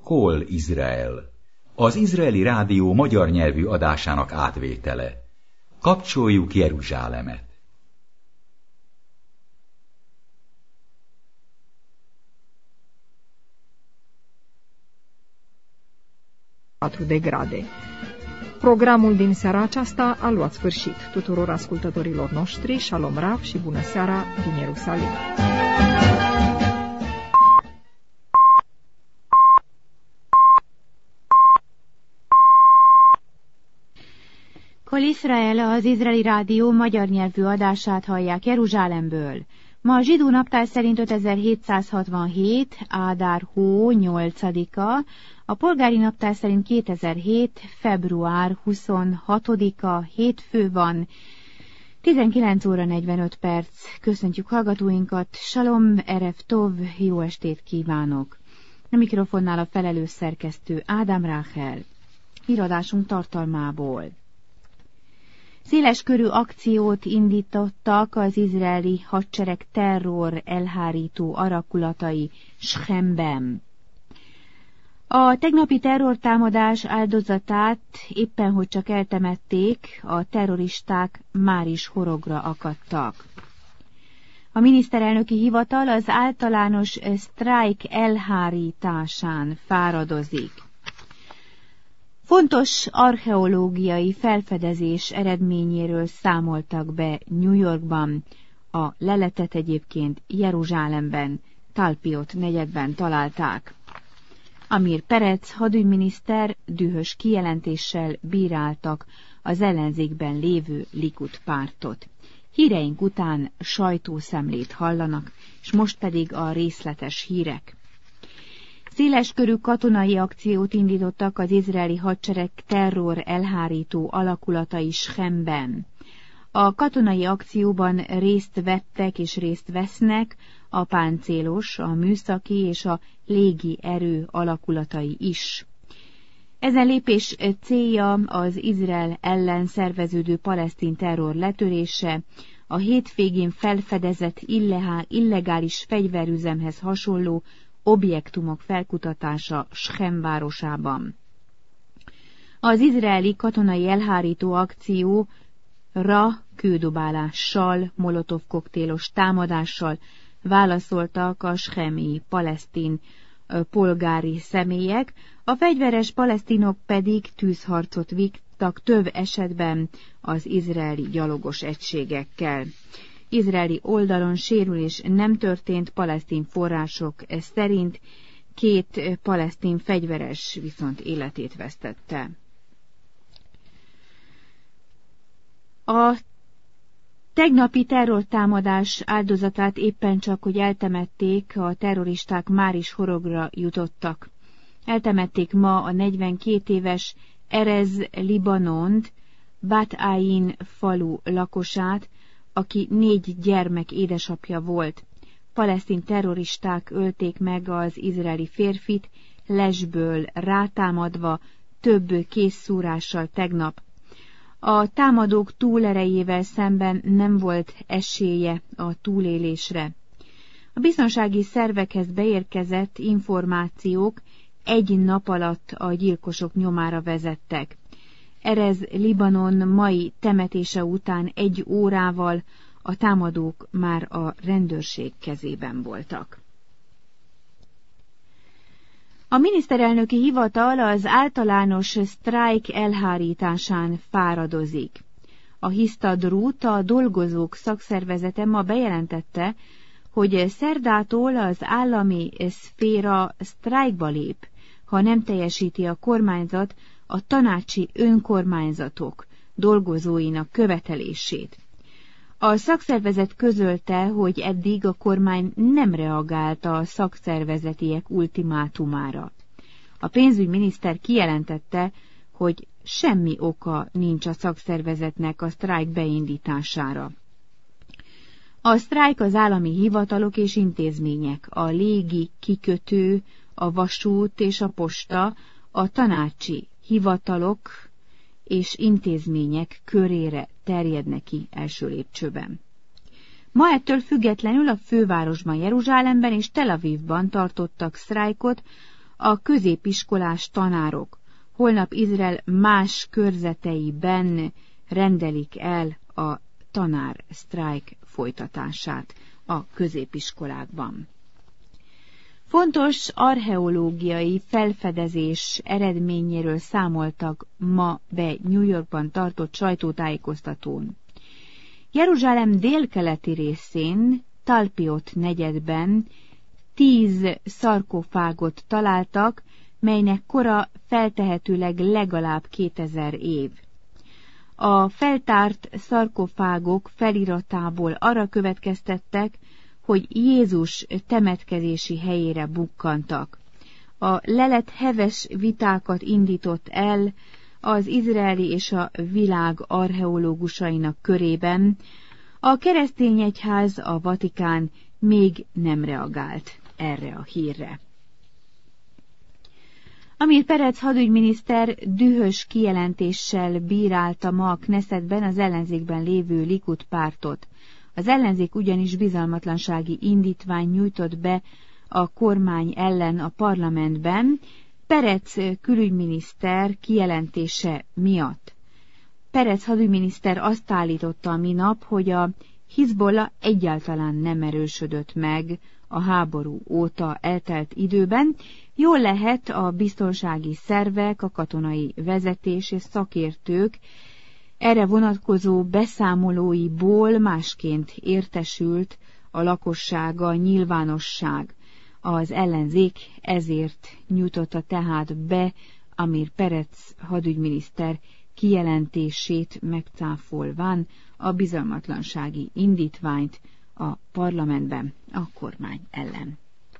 Kol Izrael, az izraeli rádió magyar nyelvű adásának átvétele. Kapcsoljuk Jeruzsálemet! De grade. Programul din seara aceasta a luat sfârșit. Tuturor ascultătorilor noștri, Shalom Rav și bună seara din Ierusalim. Kol Izrael, az izraeli rádió magyar nyelvű adását hallják Jeruzsálemből. Ma a zsidó naptár szerint 5767, Ádár hó 8-a, a polgári naptár szerint 2007, február 26-a, hétfő van, 19 óra 45 perc. Köszöntjük hallgatóinkat, Shalom, Erev Tov, jó estét kívánok! A mikrofonnál a felelős szerkesztő Ádám Ráhel. Híradásunk tartalmából. Széleskörű akciót indítottak az izraeli hadsereg terror elhárító arakulatai Shechemben. A tegnapi terrortámadás áldozatát éppen hogy csak eltemették, a terroristák máris horogra akadtak. A miniszterelnöki hivatal az általános sztrájk elhárításán fáradozik. Fontos archeológiai felfedezés eredményéről számoltak be New Yorkban, a leletet egyébként Jeruzsálemben, Talpiot negyedben találták. Amir Perec hadügyminiszter dühös kijelentéssel bíráltak az ellenzékben lévő Likud pártot. Híreink után sajtószemlét hallanak, és most pedig a részletes hírek. Széleskörű katonai akciót indítottak az izraeli hadsereg terror elhárító alakulatai Shechemben. A katonai akcióban részt vettek és részt vesznek a páncélos, a műszaki és a légi erő alakulatai is. Ezen lépés célja az Izrael ellen szerveződő palesztin terror letörése, a hétvégén felfedezett illegális fegyverüzemhez hasonló objektumok felkutatása Shechem városában. Az izraeli katonai elhárító akcióra kődobálással, molotov koktélos támadással válaszoltak a shechemi palesztin polgári személyek, a fegyveres palesztinok pedig tűzharcot vívtak több esetben az izraeli gyalogos egységekkel. Izraeli oldalon sérülés nem történt, palesztin források szerint 2 palesztin fegyveres viszont életét vesztette. A tegnapi terrortámadás áldozatát éppen csak, hogy eltemették, a terroristák máris horogra jutottak. Eltemették ma a 42 éves Erez Libanont, Bat Ain falu lakosát, aki 4 gyermek édesapja volt. Palesztin terroristák ölték meg az izraeli férfit, lesből rátámadva több készszúrással tegnap. A támadók túlerejével szemben nem volt esélye a túlélésre. A biztonsági szervekhez beérkezett információk 1 nap alatt a gyilkosok nyomára vezettek. Erez Libanon mai temetése után 1 órával a támadók már a rendőrség kezében voltak. A miniszterelnöki hivatal az általános sztrájk elhárításán fáradozik. A Histadrut, a dolgozók szakszervezete ma bejelentette, hogy szerdától az állami szféra sztrájkba lép, ha nem teljesíti a kormányzat a tanácsi önkormányzatok dolgozóinak követelését. A szakszervezet közölte, hogy eddig a kormány nem reagált a szakszervezetiek ultimátumára. A pénzügyminiszter kijelentette, hogy semmi oka nincs a szakszervezetnek a sztrájk beindítására. A sztrájk az állami hivatalok és intézmények, a légi kikötő, a vasút és a posta, a tanácsi hivatalok és intézmények körére terjednek ki első lépcsőben. Ma ettől függetlenül a fővárosban, Jeruzsálemben és Tel Avivban tartottak sztrájkot a középiskolás tanárok holnap Izrael más körzeteiben rendelik el a tanársztrájk folytatását a középiskolákban. Fontos archeológiai felfedezés eredményéről számoltak ma be New Yorkban tartott sajtótájékoztatón. Jeruzsálem délkeleti részén, Talpiot negyedben 10 szarkofágot találtak, melynek kora feltehetőleg legalább 2000 év. A feltárt szarkofágok feliratából arra következtettek, hogy Jézus temetkezési helyére bukkantak. A lelet heves vitákat indított el az izraeli és a világ archeológusainak körében. A keresztény egyház, a Vatikán még nem reagált erre a hírre. Amir Perec hadügyminiszter dühös kijelentéssel bírálta ma a Knessetben az ellenzékben lévő Likud pártot. Az ellenzék ugyanis bizalmatlansági indítvány nyújtott be a kormány ellen a parlamentben, Perec külügyminiszter kijelentése miatt. Perec hadügyminiszter azt állította minap, hogy a Hizbollah egyáltalán nem erősödött meg a háború óta eltelt időben, jól lehet a biztonsági szervek, a katonai vezetés és szakértők erre vonatkozó beszámolóiból másként értesült a lakossága, a nyilvánosság. Az ellenzék ezért nyújtotta tehát be Amir Perec hadügyminiszter kijelentését megcáfolván a bizalmatlansági indítványt a parlamentben a kormány ellen.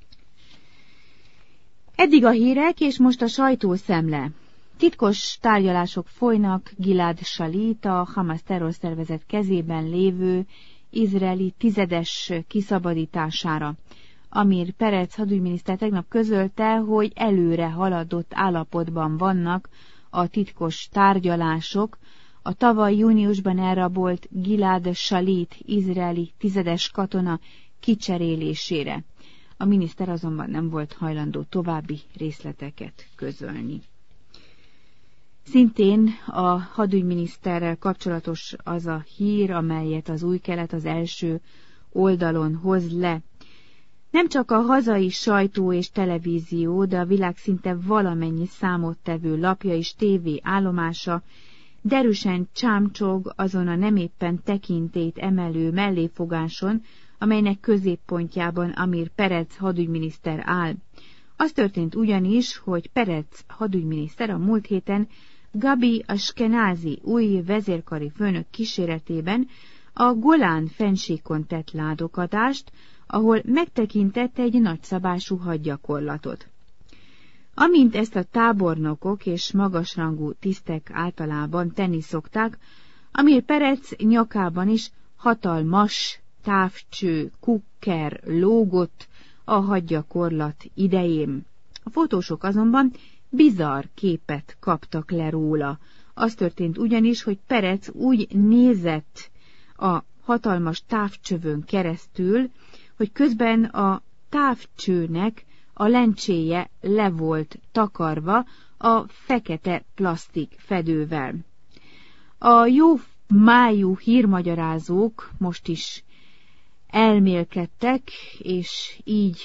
Eddig a hírek, és most a sajtószemle. Titkos tárgyalások folynak Gilad Shalit, a Hamas terrorszervezet kezében lévő izraeli tizedes kiszabadítására. Amir Perec hadügyminiszter tegnap közölte, hogy előre haladott állapotban vannak a titkos tárgyalások a tavaly júniusban elrabolt Gilad Shalit izraeli tizedes katona kicserélésére. A miniszter azonban nem volt hajlandó további részleteket közölni. Szintén a hadügyminiszterrel kapcsolatos az a hír, amelyet az Új Kelet az első oldalon hoz le. Nem csak a hazai sajtó és televízió, de a világ szinte valamennyi számottevő lapja és tévé állomása derűsen csámcsog azon a nem éppen tekintélyt emelő melléfogáson, amelynek középpontjában Amir Perec hadügyminiszter áll. Az történt ugyanis, hogy Perec hadügyminiszter a múlt héten Gabi Ashkenazi új vezérkari főnök kíséretében a Golán fennsíkon tett látogatást, ahol megtekintett egy nagyszabású hadgyakorlatot. Amint ezt a tábornokok és magasrangú tisztek általában tenni szokták, Amir Perec nyakában is hatalmas távcső kukker lógott a hadgyakorlat idején. A fotósok azonban bizarr képet kaptak le róla. Az történt ugyanis, hogy Perec úgy nézett a hatalmas távcsövön keresztül, hogy közben a távcsőnek a lencséje le volt takarva a fekete plasztik fedővel. A jó májú hírmagyarázók most is elmélkedtek, és így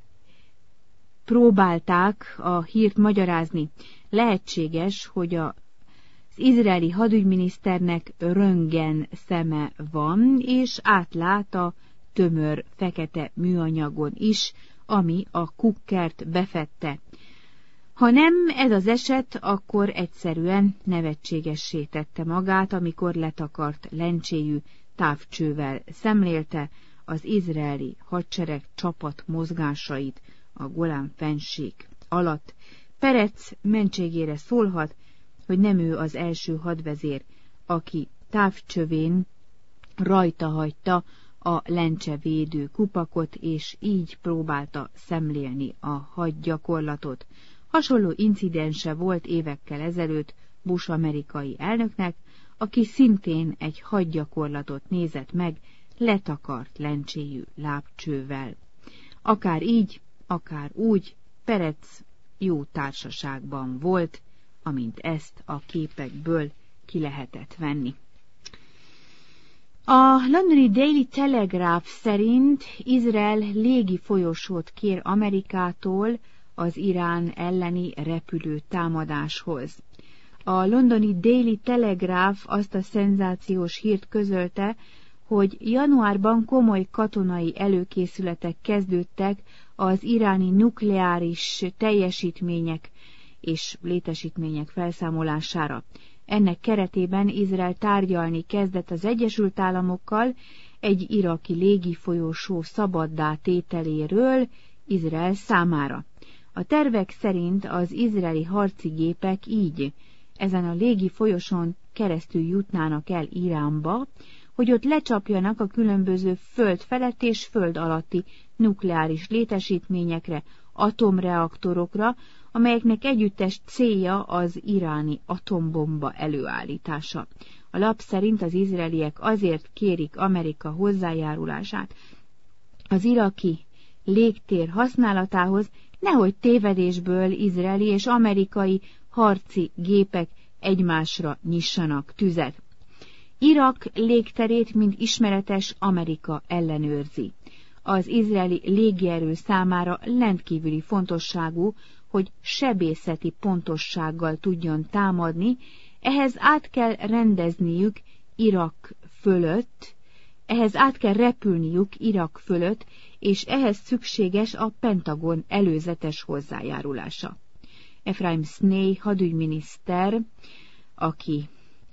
próbálták a hírt magyarázni. Lehetséges, hogy az izraeli hadügyminiszternek röntgen szeme van, és átlát a tömör fekete műanyagon is, ami a kukkert befedte. Ha nem ez az eset, akkor egyszerűen nevetségessé tette magát, amikor letakart lencséjű távcsővel szemlélte az izraeli hadsereg csapat mozgásait a Golán-fennsík alatt. Perec mentségére szólhat, hogy nem ő az első hadvezér, aki távcsövén rajta hagyta a lencsevédő kupakot, és így próbálta szemlélni a hadgyakorlatot. Hasonló incidense volt évekkel ezelőtt Bush amerikai elnöknek, aki szintén egy hadgyakorlatot nézett meg letakart lencséjű lábcsővel. Akár így, akár úgy, Perec jó társaságban volt, amint ezt a képekből ki lehetett venni. A londoni Daily Telegraph szerint Izrael légi folyosót kér Amerikától az Irán elleni repülő támadáshoz. A londoni Daily Telegraph azt a szenzációs hírt közölte, hogy januárban komoly katonai előkészületek kezdődtek az iráni nukleáris teljesítmények és létesítmények felszámolására. Ennek keretében Izrael tárgyalni kezdett az Egyesült Államokkal egy iraki légifolyósó szabaddá tételéről Izrael számára. A tervek szerint az izraeli harci gépek így ezen a légifolyosón keresztül jutnának el Iránba, hogy ott lecsapjanak a különböző föld felett és föld alatti nukleáris létesítményekre, atomreaktorokra, amelyeknek együttes célja az iráni atombomba előállítása. A lap szerint az izraeliek azért kérik Amerika hozzájárulását az iraki légtér használatához, nehogy tévedésből izraeli és amerikai harci gépek egymásra nyissanak tüzet. Irak légterét, mint ismeretes, Amerika ellenőrzi. Az izraeli légierő számára rendkívüli fontosságú, hogy sebészeti pontossággal tudjon támadni, ehhez át kell rendezniük Irak fölött, ehhez át kell repülniük Irak fölött, és ehhez szükséges a Pentagon előzetes hozzájárulása. Ephraim Snay hadügyminiszter, aki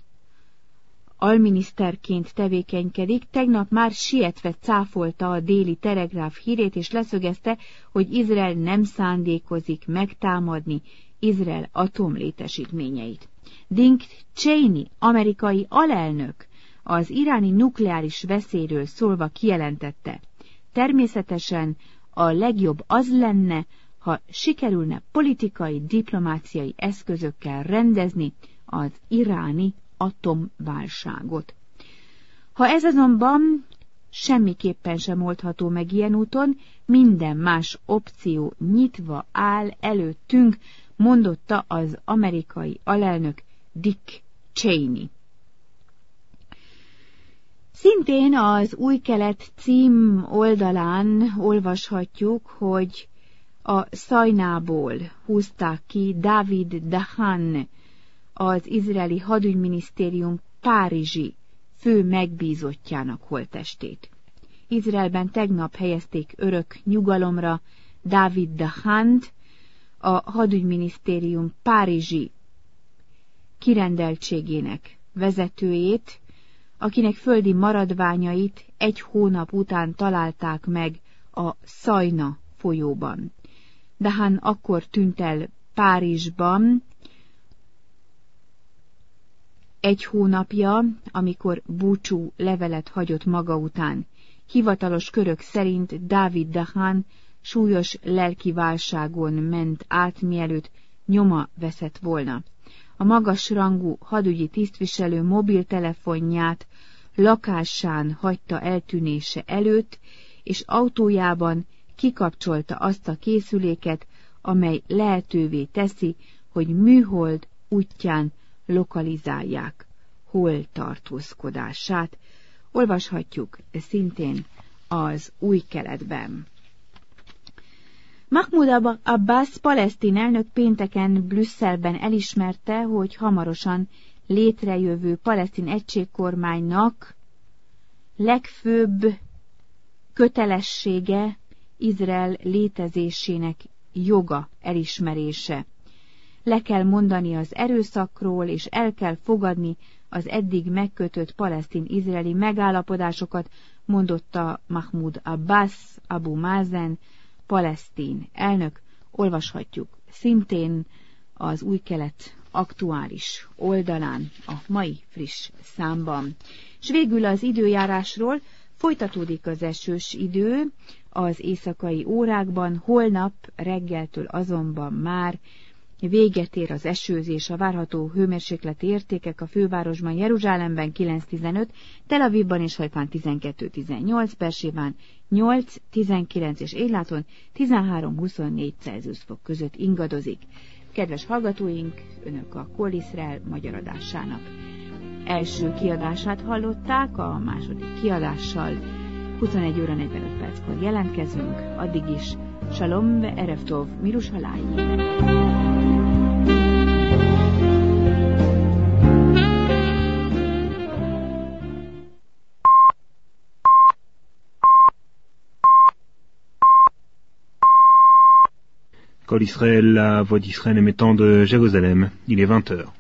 alminiszterként tevékenykedik, tegnap már sietve cáfolta a Daily Telegraph hírét, és leszögezte, hogy Izrael nem szándékozik megtámadni Izrael atomlétesítményeit. Dick Cheney, amerikai alelnök, az iráni nukleáris veszélyről szólva kijelentette: természetesen a legjobb az lenne, ha sikerülne politikai, diplomáciai eszközökkel rendezni az iráni atomválságot. Ha ez azonban semmiképpen sem oldható meg ilyen úton, minden más opció nyitva áll előttünk, mondotta az amerikai alelnök Dick Cheney. Szintén az Új Kelet cím oldalán olvashatjuk, hogy a Szajnából húzták ki David Dahan, az izraeli hadügyminisztérium párizsi fő megbízottjának holttestét. Izraelben tegnap helyezték örök nyugalomra David Dahant, a hadügyminisztérium párizsi kirendeltségének vezetőjét, akinek földi maradványait egy hónap után találták meg a Szajna folyóban. Dahan akkor tűnt el Párizsban egy hónapja, amikor búcsú levelet hagyott maga után. Hivatalos körök szerint David Dahan súlyos lelki válságon ment át, mielőtt nyoma veszett volna. A magasrangú hadügyi tisztviselő mobiltelefonját lakásán hagyta eltűnése előtt, és autójában kikapcsolta azt a készüléket, amely lehetővé teszi, hogy műhold útján lokalizálják hol tartózkodását. Olvashatjuk szintén az Új Keletben. Mahmoud Abbas palesztin elnök pénteken Brüsszelben elismerte, hogy hamarosan létrejövő palesztin egységkormánynak legfőbb kötelessége Izrael létezésének joga elismerése. Le kell mondani az erőszakról, és el kell fogadni az eddig megkötött palesztin-izraeli megállapodásokat, mondotta Mahmoud Abbas, Abu Mazen, palesztin elnök. Olvashatjuk szintén az Új Kelet aktuális oldalán, a mai friss számban. És végül az időjárásról: folytatódik az esős idő az éjszakai órákban, holnap reggeltől azonban már Véget ér az esőzés, a várható hőmérsékleti értékek a fővárosban Jeruzsálemben 9-15, Tel Avivban és Hajfán 12-18, Bersébán 8-19 és Éláton 13-24 Celsius fok között ingadozik. Kedves hallgatóink, Önök a Kol Iszrael magyar adásának első kiadását hallották, a második kiadással 21 óra 45 perckor jelentkezünk, addig is Shalom ve'erev tov miRushalayim. Kol Israël, la voix d'Israël émettant de Jérusalem, il est 20h.